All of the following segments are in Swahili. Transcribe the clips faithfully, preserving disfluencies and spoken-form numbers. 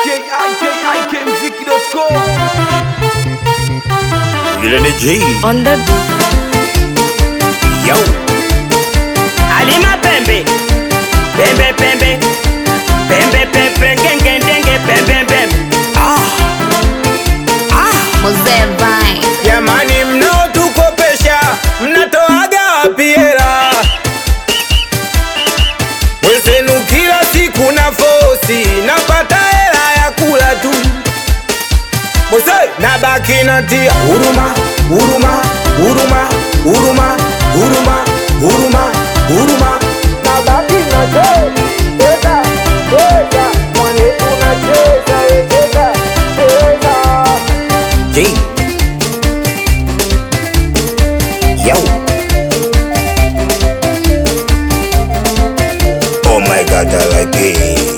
I K I K mziki dot com. Yule ni G on the yo Alima pembe pembe pembe pembe pembe genge genge pembe pembe ah ah Mzee Vine. Jamani, mnaotukopesha mnatoaga wapi hela? Wezenu kila siku na fosi napata hela ya kula tu. Mose nabaki natia huruma huruma huruma huruma huruma huruma huruma nabaki natia cheza cheza mwane tunacheza cheza cheza G yo oh my god I like it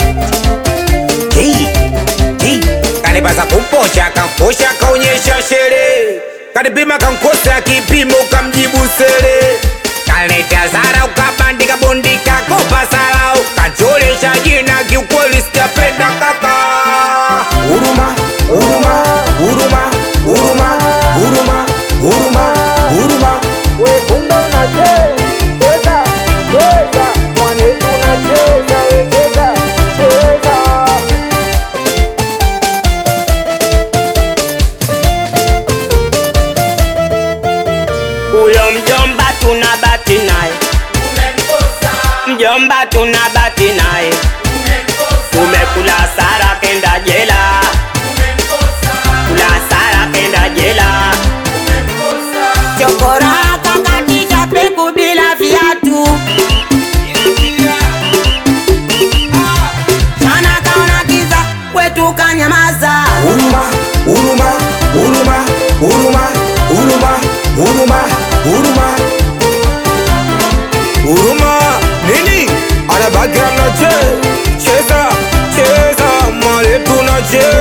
G G kanipasa kumposha kamposha kaonyesha shere kanipima kankosa kipimo kamjibu sere kaleta zara ukabandika bondika kopa salau kacholesha jina kiukweli sitapenda kaka huruma huruma huruma huruma huruma huruma huruma we kumbe unacheza cheza mwane tunacheza cheza cheza Uyo mjomba tunabati naye mjomba tunabati naye tumekula sara kenda jela kula sara kenda jela chokora kakatisha peku bila viatu sana kaona kiza kwetu kanyamaza huruma huruma huruma huruma huruma huruma huruma huruma nini anabaki anache cheza cheza mali tunache